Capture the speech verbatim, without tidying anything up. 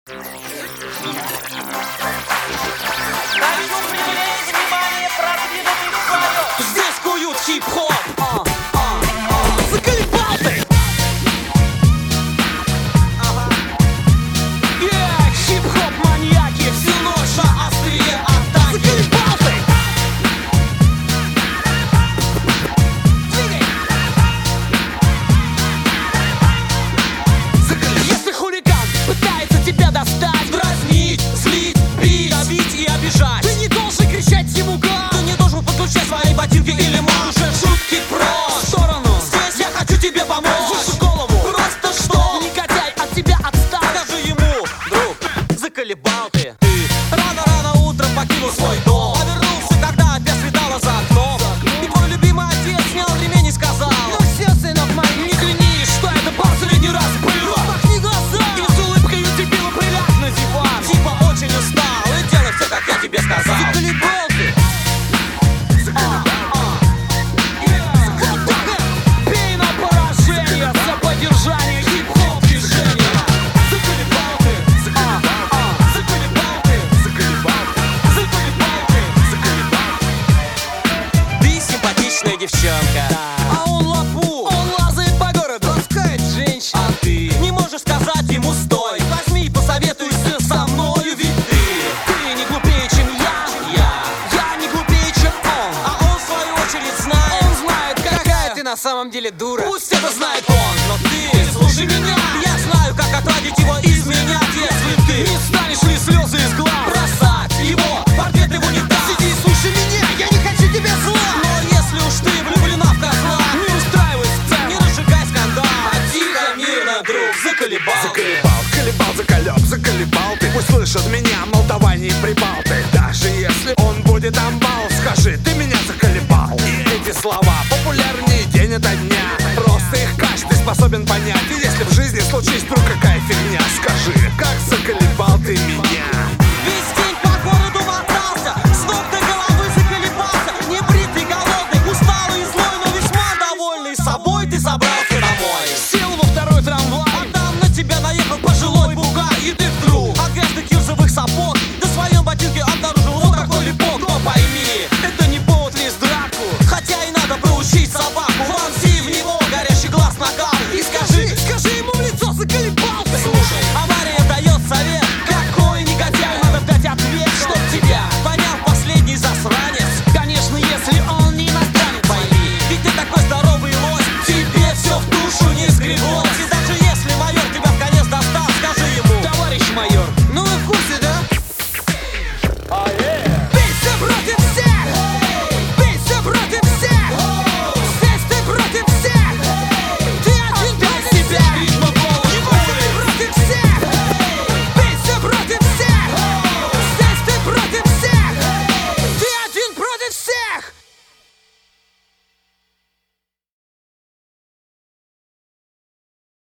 Хочу привлечь внимание продвинутых слоев. Здесь куют хип-хоп. а, а, а. Заколебал ты! Ага. Yeah, хип-хоп маньяки всю ночь на острие атаки. Заколебал ты! Двигай! Заколебал. Если хулиган пытается тебя достать, дразнить, злить, бить, давить и обижать, ты не должен кричать ему гад. Ты не должен подключать свои ботинки или манжет. Шутки прочь в сторону. Здесь я хочу тебе помочь. Выше голову. Просто что? Негодяй от тебя отстал. Скажи ему, друг, заколебал ты. Ты рано-рано утром покинул свой дом, а вернулся, когда опять светало за окном. И твой любимый отец снял ремень и сказал: ну все, сынок мой, не клянись, что это последний раз было. Махни глаза и с улыбкой удивила приляг на диван. Типа очень устал и делай все, как я тебе сказал. Заколебал ты. Пей на поражение за поддержание хип-хоп движения. Заколебал ты, заколебал ты, заколебал ты, заколебал ты, заколебал ты, заколебал ты. Ты симпатичная девчонка, а он лапу, он лазает по городу, ласкает женщин. А ты не можешь сказать ему стой, возьми и посоветуйся со мною, ведь ты Ты не глупее, чем я, я Я не глупее, чем он, а он в свою очередь знает. Он знает, какая ты на самом деле дура. Пусть это знает он, но ты слушай меня. Я знаю, как отводить его из меня. Если ты не станешь ли слезы из глаз бросать его портрет его не даст. Сиди и слушай меня, я не хочу тебе зла. Но если уж ты влюблена в козла, не устраивай сцен, не разжигай скандал, а тихо, мирно, друг, заколебал. Заколебал, колебал, заколеб, заколебал ты. Пусть слышат меня, молдаване и прибалты. Даже если он будет амбал, скажи, ты меня заколебал. И эти слова популярнее день ото дня. Просто их каждый способен понять. И если в жизни случись вдруг какая фигня, скажи, как заколебал ты меня. Весь день по городу мотался, с ног до головы заколебался. Небритый, голодный, усталый и злой, но весьма довольный собой ты собрался домой. Сел во второй трамвай, А там на тебя наехал пожилой бугай, и ты